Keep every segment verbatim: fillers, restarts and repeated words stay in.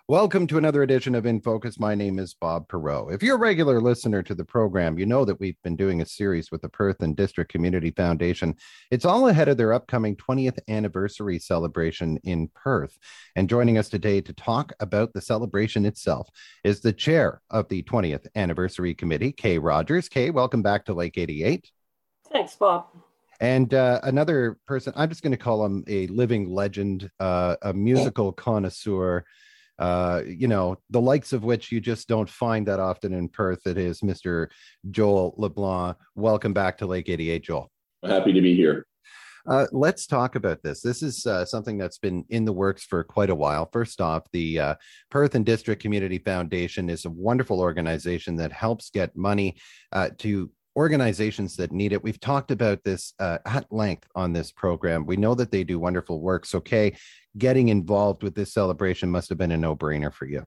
Welcome to another edition of In Focus. My name is Bob Perot. If you're a regular listener to the program, you know that we've been doing a series with the Perth and District Community Foundation. It's all ahead of their upcoming twentieth anniversary celebration in Perth. And joining us today to talk about the celebration itself is the chair of the twentieth anniversary committee, Kay Rogers. Kay, welcome back to Lake eighty-eight. Thanks, Bob. And uh, another person, I'm just going to call him a living legend, uh, a musical connoisseur, uh, you know, the likes of which you just don't find that often in Perth. It is Mister Joel LeBlanc. Welcome back to Lake eighty-eight, Joel. Happy to be here. Uh, let's talk about this. This is uh, something that's been in the works for quite a while. First off, the uh, Perth and District Community Foundation is a wonderful organization that helps get money uh, to organizations that need it. We've talked about this uh, at length on this program. We know that they do wonderful work. So, Kay, getting involved with this celebration must have been a no-brainer for you.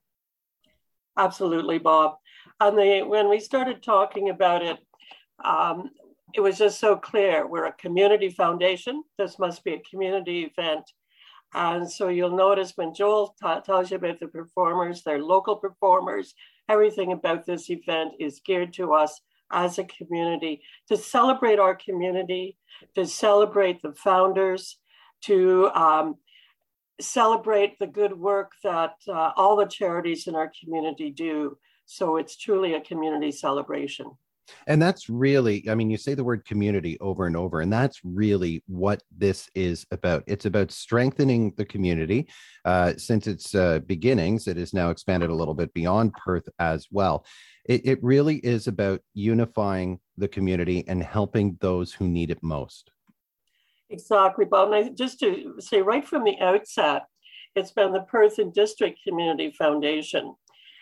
Absolutely, Bob. And the, when we started talking about it, um, it was just so clear. We're a community foundation. This must be a community event. And so you'll notice when Joel t- tells you about the performers, they're local performers. Everything about this event is geared to us as a community, to celebrate our community, to celebrate the founders, to um, celebrate the good work that uh, all the charities in our community do. So it's truly a community celebration. And that's really, I mean, you say the word community over and over, and that's really what this is about. It's about strengthening the community. Uh, since its uh, beginnings, it has now expanded a little bit beyond Perth as well. It, it really is about unifying the community and helping those who need it most. Exactly, Bob. And I, just to say right from the outset, it's been the Perth and District Community Foundation.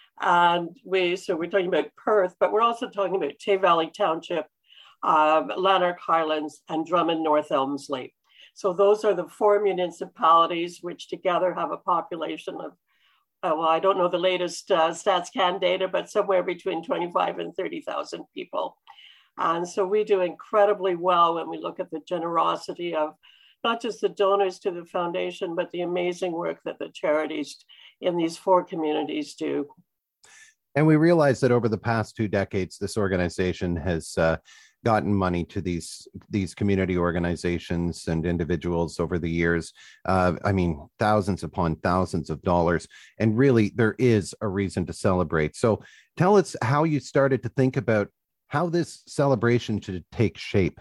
And we, so we're talking about Perth, but we're also talking about Tay Valley Township, um, Lanark Highlands, and Drummond North Elmsley. So those are the four municipalities which together have a population of, uh, well, I don't know the latest uh, StatsCan data, but somewhere between twenty-five and thirty thousand people. And so we do incredibly well when we look at the generosity of not just the donors to the foundation, but the amazing work that the charities in these four communities do. And we realize that over the past two decades, this organization has uh, gotten money to these these community organizations and individuals over the years. Uh, I mean, thousands upon thousands of dollars. And really, there is a reason to celebrate. So tell us how you started to think about how this celebration should take shape.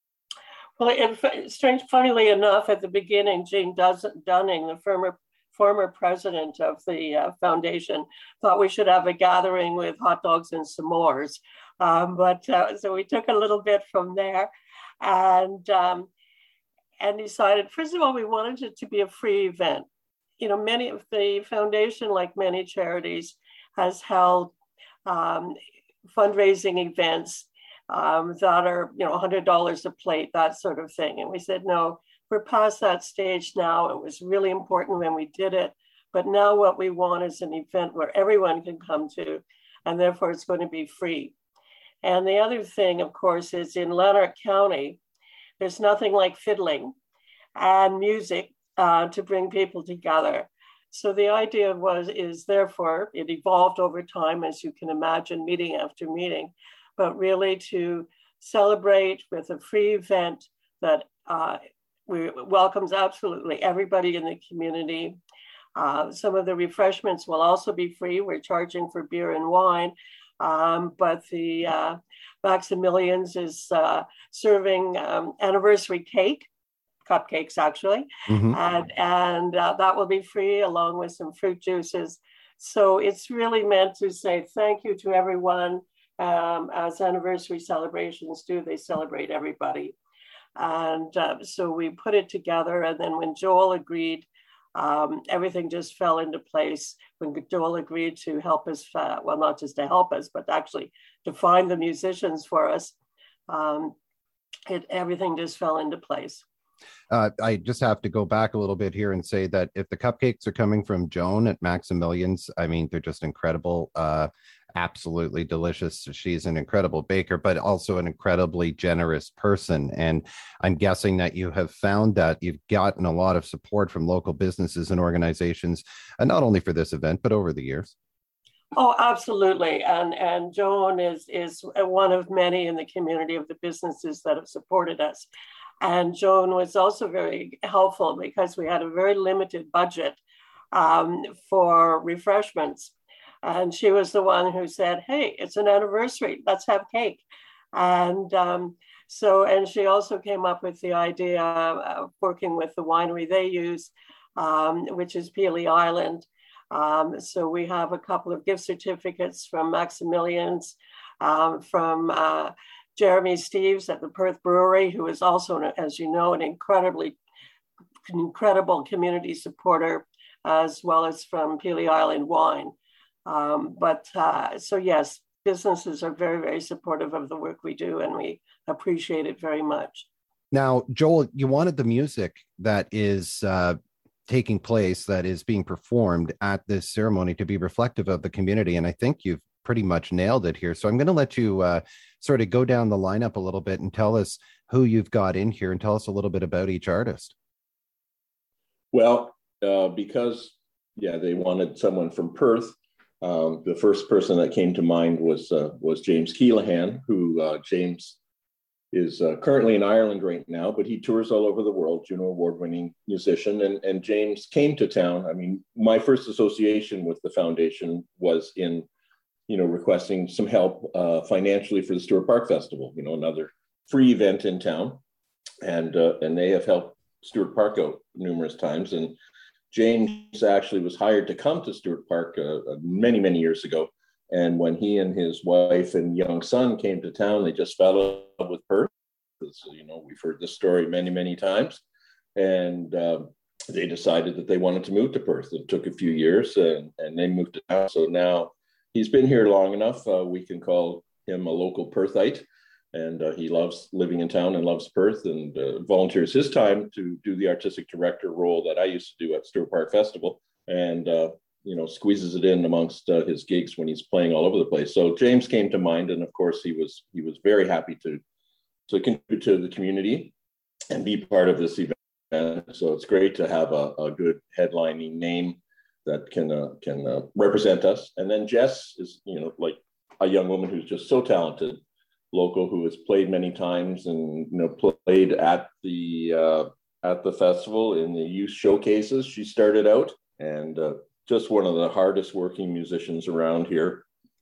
Well, it, strange, funnily enough, at the beginning, Jean Dunning, the former former president of the uh, foundation, thought we should have a gathering with hot dogs and s'mores. Um, but uh, so we took a little bit from there and, um, and decided, first of all, we wanted it to be a free event. You know, many of the foundation, like many charities, has held um, fundraising events um, that are, you know, one hundred dollars a plate, that sort of thing. And we said, no, we're past that stage now. It was really important when we did it, but now what we want is an event where everyone can come to, and therefore it's going to be free. And the other thing, of course, is in Lanark County, there's nothing like fiddling and music uh, to bring people together. So the idea was, is therefore, it evolved over time, as you can imagine, meeting after meeting, but really to celebrate with a free event that uh, we welcomes absolutely everybody in the community. Uh, some of the refreshments will also be free. We're charging for beer and wine, um, but the uh, Maximilians is uh, serving um, anniversary cake, cupcakes actually, mm-hmm. and, and uh, that will be free along with some fruit juices. So it's really meant to say thank you to everyone. Um, as anniversary celebrations do, they celebrate everybody. And uh, so we put it together. And then when Joel agreed, um, everything just fell into place. When Joel agreed to help us, uh, well, not just to help us, but actually to find the musicians for us, um, it, everything just fell into place. Uh, I just have to go back a little bit here and say that if the cupcakes are coming from Joan at Maximilian's, I mean, they're just incredible. Uh, absolutely delicious. She's an incredible baker, but also an incredibly generous person. And I'm guessing that you have found that you've gotten a lot of support from local businesses and organizations, and not only for this event, but over the years. Oh, absolutely. And and Joan is is one of many in the community of the businesses that have supported us. And Joan was also very helpful because we had a very limited budget um, for refreshments. And she was the one who said, hey, it's an anniversary, let's have cake. And um, so, and she also came up with the idea of working with the winery they use, um, which is Pelee Island. Um, so we have a couple of gift certificates from Maximilian's, um, from uh, Jeremy Steves at the Perth Brewery, who is also, as you know, an incredibly incredible community supporter, as well as from Pelee Island Wine. Um, but uh, so yes, businesses are very, very supportive of the work we do, and we appreciate it very much. Now, Joel, you wanted the music that is uh, taking place, that is being performed at this ceremony, to be reflective of the community. And I think you've pretty much nailed it here. So I'm going to let you uh, sort of go down the lineup a little bit and tell us who you've got in here, and tell us a little bit about each artist. Well, uh, because, yeah, they wanted someone from Perth. Um, the first person that came to mind was uh, was James Keelahan, who uh, James is uh, currently in Ireland right now, but he tours all over the world, Juno Award-winning musician. And, and James came to town. I mean, my first association with the foundation was in, you know, requesting some help uh, financially for the Stewart Park Festival, you know, another free event in town. And, uh, and they have helped Stewart Park out numerous times. And James actually was hired to come to Stewart Park uh, many, many years ago. And when he and his wife and young son came to town, they just fell in love with Perth. So, you know, we've heard this story many, many times. And uh, they decided that they wanted to move to Perth. It took a few years, and, and they moved to town. So now he's been here long enough. Uh, we can call him a local Perthite. And uh, he loves living in town and loves Perth, and uh, volunteers his time to do the artistic director role that I used to do at Stewart Park Festival, and uh, you know, squeezes it in amongst uh, his gigs when he's playing all over the place. So James came to mind, and of course he was he was very happy to to contribute to the community and be part of this event. So it's great to have a, a good headlining name that can uh, can uh, represent us. And then Jess is, you know, like a young woman who's just so talented, local, who has played many times, and you know, played at the uh, at the festival in the youth showcases. She started out, and uh, just one of the hardest working musicians around here.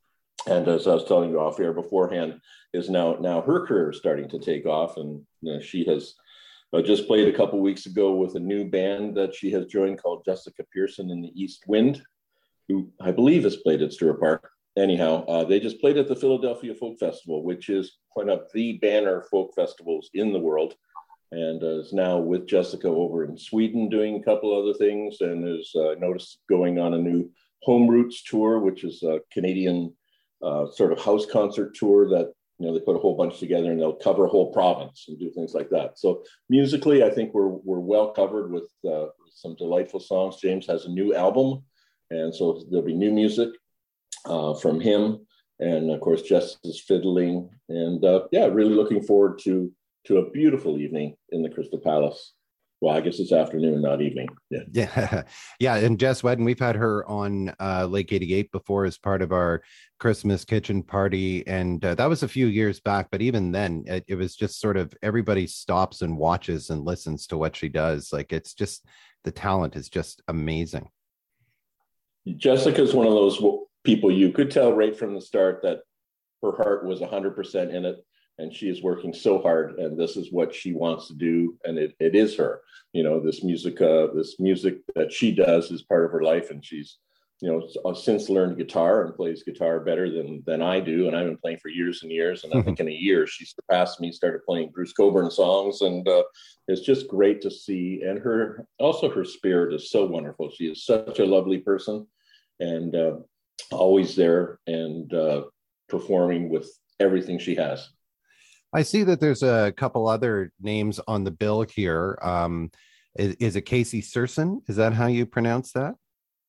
And as I was telling you off air beforehand, is now now her career is starting to take off, and you know, she has uh, just played a couple weeks ago with a new band that she has joined called Jessica Pearson and the East Wind, who I believe has played at Stewart Park. Anyhow, uh, they just played at the Philadelphia Folk Festival, which is one of the banner folk festivals in the world, and uh, is now with Jessica over in Sweden doing a couple other things, and is uh, noticed going on a new Home Roots tour, which is a Canadian uh, sort of house concert tour that, you know, they put a whole bunch together and they'll cover a whole province and do things like that. So musically, I think we're we're well covered with uh, some delightful songs. James has a new album, and so there'll be new music Uh, from him, and of course Jess is fiddling, and uh, yeah, really looking forward to to a beautiful evening in the Crystal Palace. Well, I guess it's afternoon, not evening. Yeah, yeah, yeah. And Jess Wedden, we've had her on uh, Lake eighty-eight before as part of our Christmas kitchen party, and uh, that was a few years back. But even then, it, it was just sort of everybody stops and watches and listens to what she does. Like, it's just, the talent is just amazing. Jessica's one of those people you could tell right from the start that her heart was one hundred percent in it, and she is working so hard, and this is what she wants to do, and it, it is her. You know, this music, uh, this music that she does is part of her life, and she's, you know, since learned guitar and plays guitar better than than I do, and I've been playing for years and years, and I think in a year she surpassed me, started playing Bruce Cockburn songs, and uh, it's just great to see. And her, also her spirit is so wonderful. She is such a lovely person, and uh, always there, and uh, performing with everything she has. I see that there's a couple other names on the bill here. Um, is, is it Casey Surson? Is that how you pronounce that?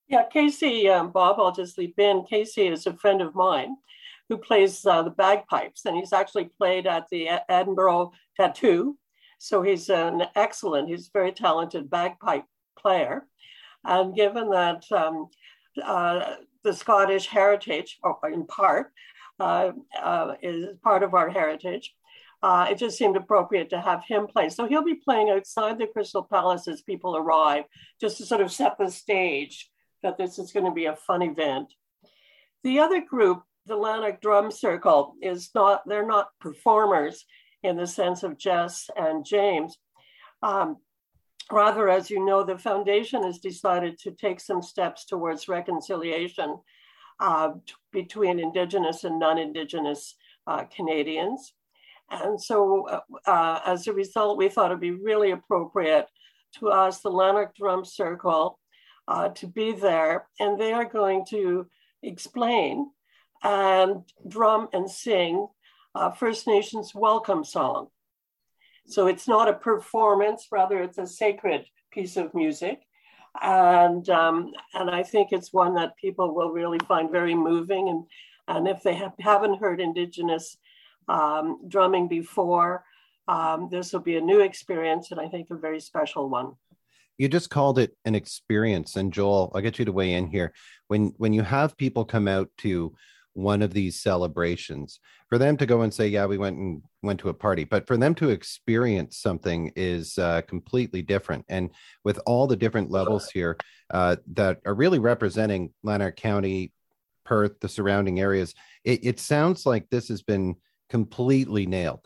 Yeah, Casey, um, Bob, I'll just leap in. Casey is a friend of mine who plays uh, the bagpipes, and he's actually played at the Edinburgh Tattoo. So he's an excellent, he's a very talented bagpipe player. And given that um, uh, the Scottish heritage, or in part, uh, uh, is part of our heritage, uh, it just seemed appropriate to have him play. So he'll be playing outside the Crystal Palace as people arrive, just to sort of set the stage that this is going to be a fun event. The other group, the Lanark Drum Circle, is not, they're not performers in the sense of Jess and James. Um, rather, as you know, the foundation has decided to take some steps towards reconciliation uh, between Indigenous and non-Indigenous uh, Canadians. And so uh, uh, as a result, we thought it'd be really appropriate to ask the Lanark Drum Circle Uh, to be there, and they are going to explain and drum and sing uh, First Nations welcome song. So it's not a performance, rather it's a sacred piece of music. And, um, and I think it's one that people will really find very moving. And, and if they have, haven't heard Indigenous um, drumming before, um, this will be a new experience, and I think a very special one. You just called it an experience. And Joel, I'll get you to weigh in here. When when you have people come out to one of these celebrations, for them to go and say, yeah, we went and went to a party, but for them to experience something is uh, completely different. And with all the different levels here uh, that are really representing Lanark County, Perth, the surrounding areas, it, it sounds like this has been completely nailed.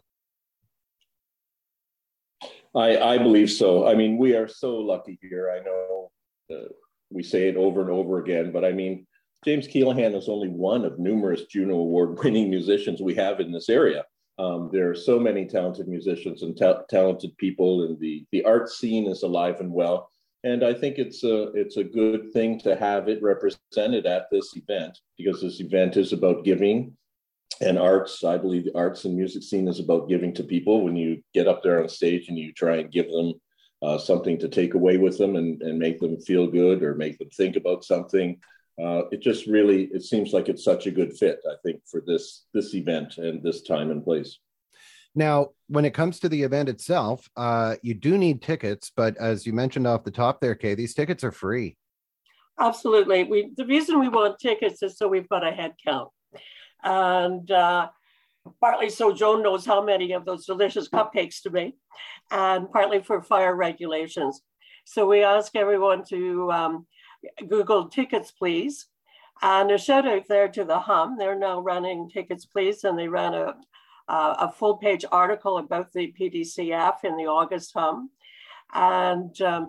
I, I believe so. I mean, we are so lucky here. I know uh, we say it over and over again, but I mean, James Keelaghan is only one of numerous Juno Award-winning musicians we have in this area. Um, there are so many talented musicians and ta- talented people, and the, the art scene is alive and well. And I think it's a, it's a good thing to have it represented at this event, because this event is about giving. And arts, I believe the arts and music scene is about giving to people. When you get up there on stage and you try and give them uh, something to take away with them and, and make them feel good or make them think about something, uh, it just really, it seems like it's such a good fit, I think, for this, this event and this time and place. Now, when it comes to the event itself, uh, you do need tickets, but as you mentioned off the top there, Kay, these tickets are free. Absolutely. We, the reason we want tickets is so we've got a head count. And uh, partly so Joan knows how many of those delicious cupcakes to make, and partly for fire regulations. So we ask everyone to um, Google Tickets Please. And a shout out there to the Hum. They're now running Tickets Please, and they ran a, uh, a full page article about the P D C F in the August Hum. And um,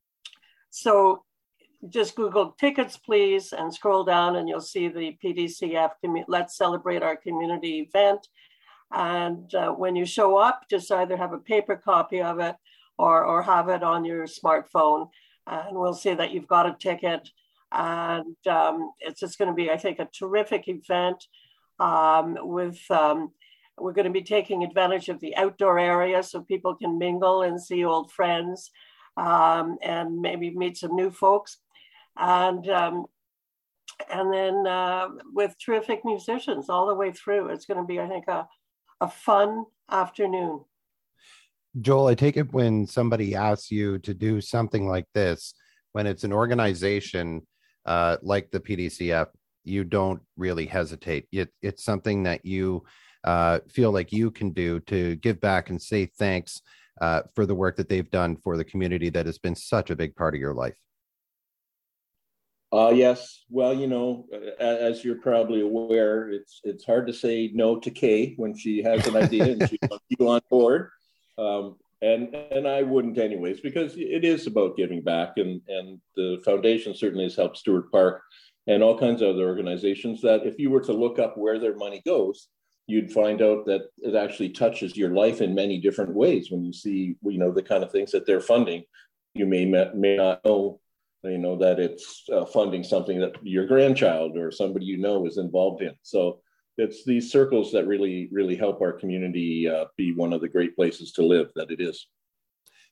so just Google Tickets Please and scroll down and you'll see the P D C F, Let's Celebrate Our Community event. And uh, when you show up, just either have a paper copy of it or, or have it on your smartphone, and we'll see that you've got a ticket. And um, it's just going to be, I think, a terrific event um, with, um, we're going to be taking advantage of the outdoor area so people can mingle and see old friends um, and maybe meet some new folks. And um, and then uh, with terrific musicians all the way through. It's going to be, I think, a, a fun afternoon. Joel, I take it when somebody asks you to do something like this, when it's an organization uh, like the P D C F, you don't really hesitate. It, it's something that you uh, feel like you can do to give back and say thanks uh, for the work that they've done for the community that has been such a big part of your life. Uh, yes. Well, you know, as you're probably aware, it's it's hard to say no to Kay when she has an idea and she wants you on board. Um, and and I wouldn't anyways, because it is about giving back. And, and the foundation certainly has helped Stewart Park and all kinds of other organizations that if you were to look up where their money goes, you'd find out that it actually touches your life in many different ways. When you see, you know, the kind of things that they're funding, you may, may not know you know, that it's uh, funding something that your grandchild or somebody you know is involved in. So it's these circles that really, really help our community uh, be one of the great places to live that it is.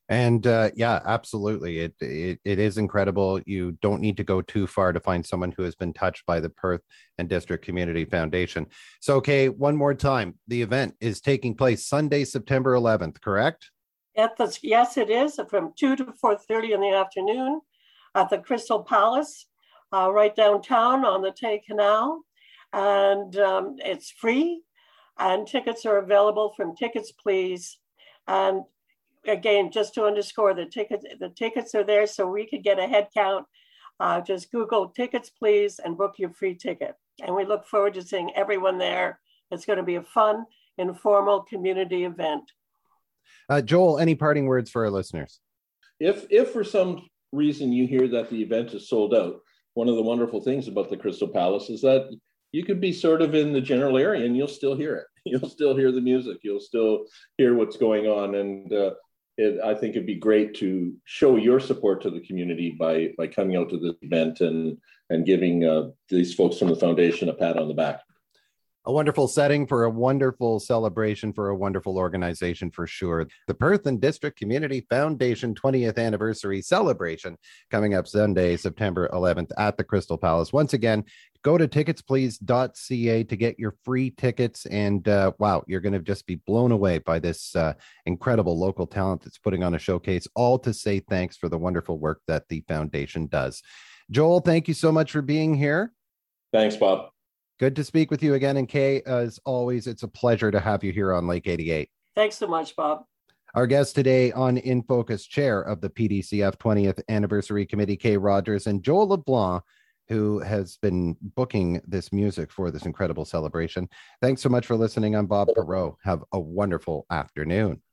And uh, yeah, absolutely. It, it it is incredible. You don't need to go too far to find someone who has been touched by the Perth and District Community Foundation. So, okay, one more time. The event is taking place Sunday, September eleventh, correct? At the, yes, it is from two to four thirty in the afternoon at the Crystal Palace, uh, right downtown on the Tay Canal. And um, it's free, and tickets are available from Tickets Please. And again, just to underscore, the tickets, the tickets are there so we could get a head count. Uh, just Google Tickets Please and book your free ticket. And we look forward to seeing everyone there. It's going to be a fun, informal community event. Uh, Joel, any parting words for our listeners? If, if for some reason you hear that the event is sold out, one of the wonderful things about the Crystal Palace is that you could be sort of in the general area and you'll still hear it. You'll still hear the music. You'll still hear what's going on. And uh, it, I think it'd be great to show your support to the community by, by coming out to this event and, and giving uh, these folks from the foundation a pat on the back. A wonderful setting for a wonderful celebration for a wonderful organization for sure. The Perth and District Community Foundation twentieth anniversary celebration coming up Sunday, September eleventh at the Crystal Palace. Once again, go to tickets please dot c a to get your free tickets. And uh, wow, you're going to just be blown away by this uh, incredible local talent that's putting on a showcase, all to say thanks for the wonderful work that the foundation does. Joel, thank you so much for being here. Thanks, Bob. Good to speak with you again. And Kay, as always, it's a pleasure to have you here on Lake eighty-eight. Thanks so much, Bob. Our guest today on In Focus, Chair of the P D C F twentieth Anniversary Committee, Kay Rogers, and Joel LeBlanc, who has been booking this music for this incredible celebration. Thanks so much for listening. I'm Bob Perreault. Have a wonderful afternoon.